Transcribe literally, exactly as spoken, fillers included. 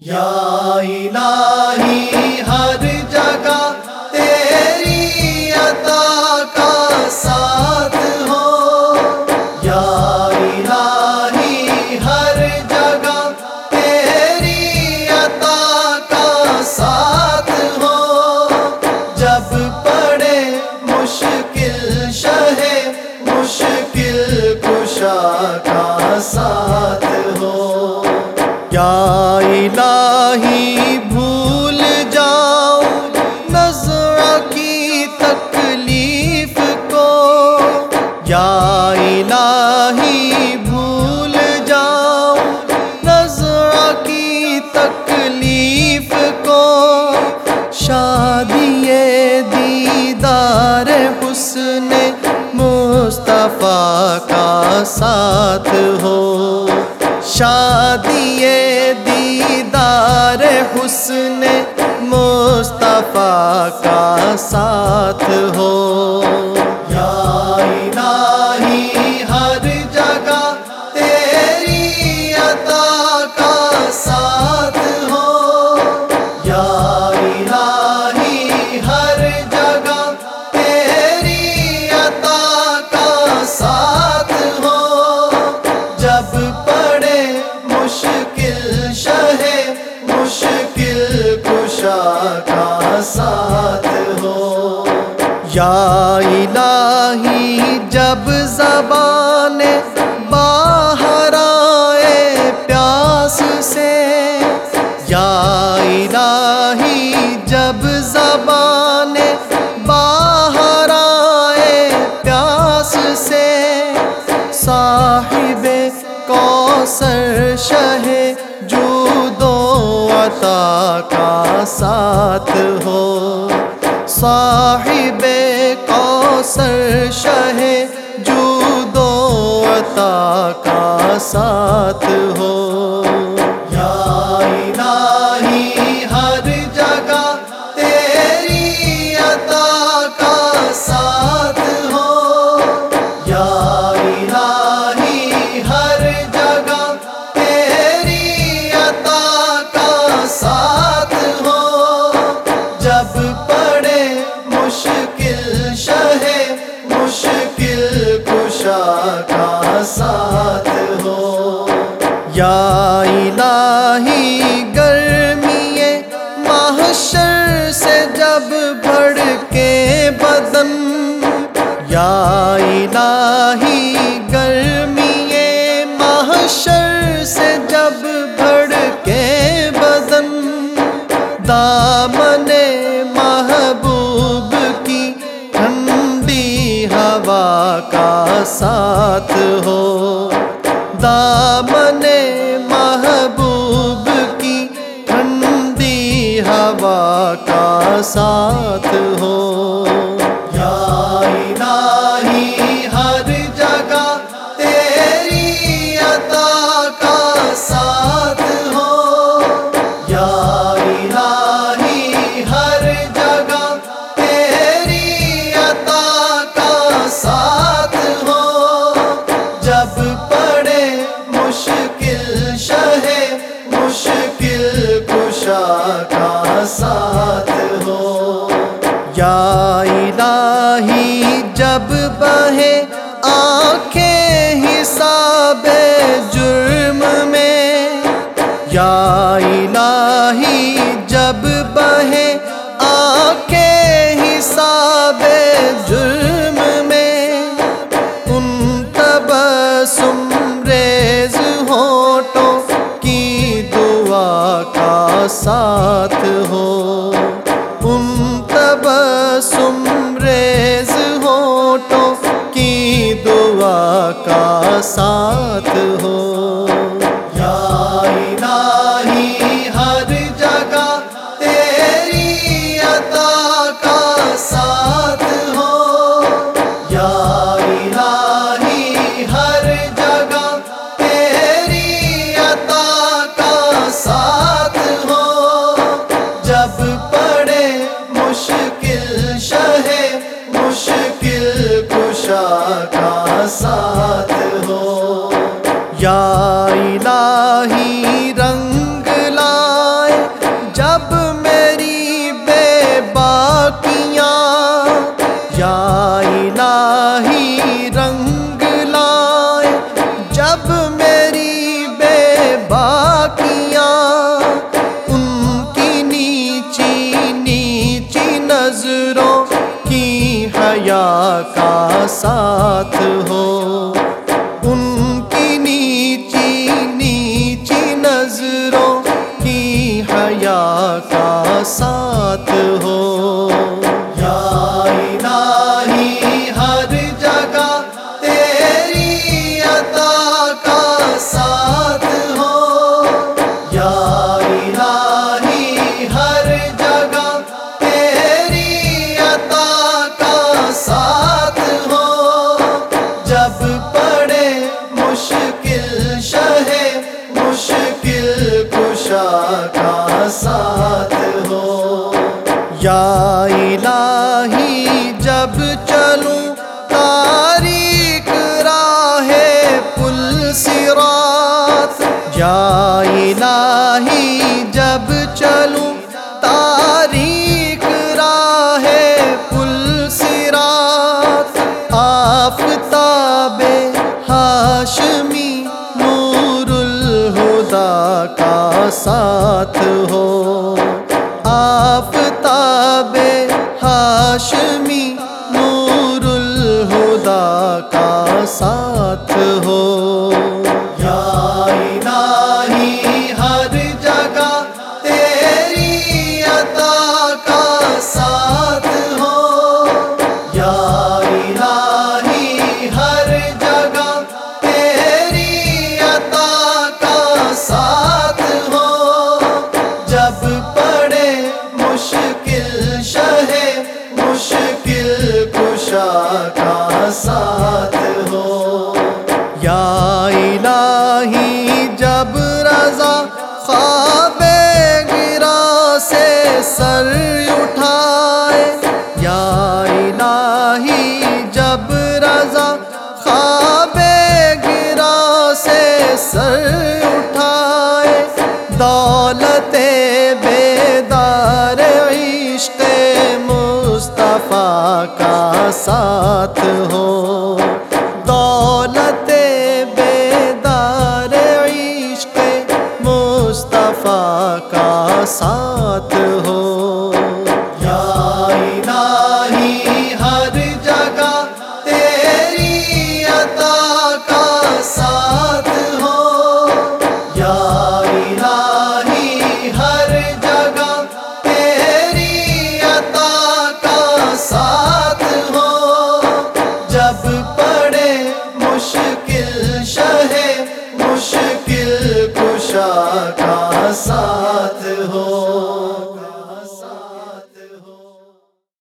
یا الہی ہر جگہ تیری عطا کا ساتھ ہو، یا الہی ہر جگہ تیری عطا کا ساتھ ہو، جب پڑے مشکل شہ مشکل کشا کا ساتھ ہو، یا الہی بھول جاؤ نظر کی تکلیف کو، یا الہی بھول جاؤ نظر کی تکلیف کو، شادی دیدار حسن مصطفیٰ کا ساتھ ہو، شادی دیدار حسن مصطفیٰ کا ساتھ ہو، یا الہی ہر جگہ تیری عطا کا ساتھ ہو، یا الہی ہر جگہ تیری عطا کا ساتھ ہو، جب پڑے مشکل شہ مشکل کشا کا ساتھ ہو، یا الہی جب زبان باہر آئے پیاس سے، یا الہی جب زبان باہر آئے پیاس سے، صاحب کوثر شہ جود و عطا کا ساتھ ہو، صاحب کوثر شہ جود و عطا کا ساتھ ہو، یا الہی ہر جگہ تیری عطا کا ساتھ ہو، یا الہی ہر جگہ تیری عطا کا ساتھ ہو، جب پڑے مشکل شہ مشکل کشا کا ساتھ ہو، یا الہی گرمی محشر سے جب بھڑکے بدن، یا الہی گرمی محشر سے جب بھڑکے بدن، دامن محبوب کی ٹھنڈی ہوا کا ساتھ ہو، دامن محبوب کی ٹھنڈی ہوا کا ساتھ ہو، یا الہی ہر جگہ تیری عطا کا ساتھ ہو، یا الہی ہر جگہ تیری عطا کا ساتھ ہو، جب پڑے مشکل شہ مشکل کشا کا ساتھ ہو، یا الہی جب بہے آنکھیں حساب جرم میں، یا الہی جب بہے آنکھیں حساب جرم میں، ان تبسم ریز ہونٹوں کی دعا کا ساتھ ہو، ان تبسم ریز ہونٹوں کی دعا کا ساتھ ہو، یا الہی ہر جگہ تیری عطا کا ساتھ ہو، یا الہی ہر جگہ تیری عطا کا ساتھ ہو، جب پڑے مشکل شہ مشکل کشا کا ساتھ ہو، یا الہی رنگ لا کا ساتھ ہو۔ یا الہی ہر جگہ تیری عطا کا ساتھ ہو۔ یا الہی ہر جگہ تیری عطا کا ساتھ ہو۔ جب پڑے مشکل شہ مشکل کشا کا ساتھ ہو۔ یا الہی جب چلوں تاریک راہ پل صراط، یا الہی جب چلوں تاریک راہ پل صراط، آفتاب ہاشمی نور الہدیٰ کا ساتھ ہو۔ آفتاب ہاشمی نور الہدیٰ کا ساتھ ہو۔ یا الہی ہر جگہ تیری عطا کا ساتھ ہو۔ یا الہی ہر جگہ تیری عطا کا ساتھ ہو۔ جب پڑے مشکل شہ مشکل کشا کا ساتھ ہو۔ یا الہی جب رضا خواب گرا سے سر اٹھائے، یا الہی جب رضا خواب گرا سے سر اٹھائے، دولت بیدار عشق مصطفیٰ کا ساتھ ہو۔ دولت بیدار عشق مصطفیٰ کا ساتھ ہو۔ یا الہی ہر جگہ تیری عطا کا ساتھ ہو۔ یا الہی ہر جگہ تیری عطا کا ساتھ ہو۔ جب پڑے مشکل شہ مشکل کشا کا ساتھ ہو۔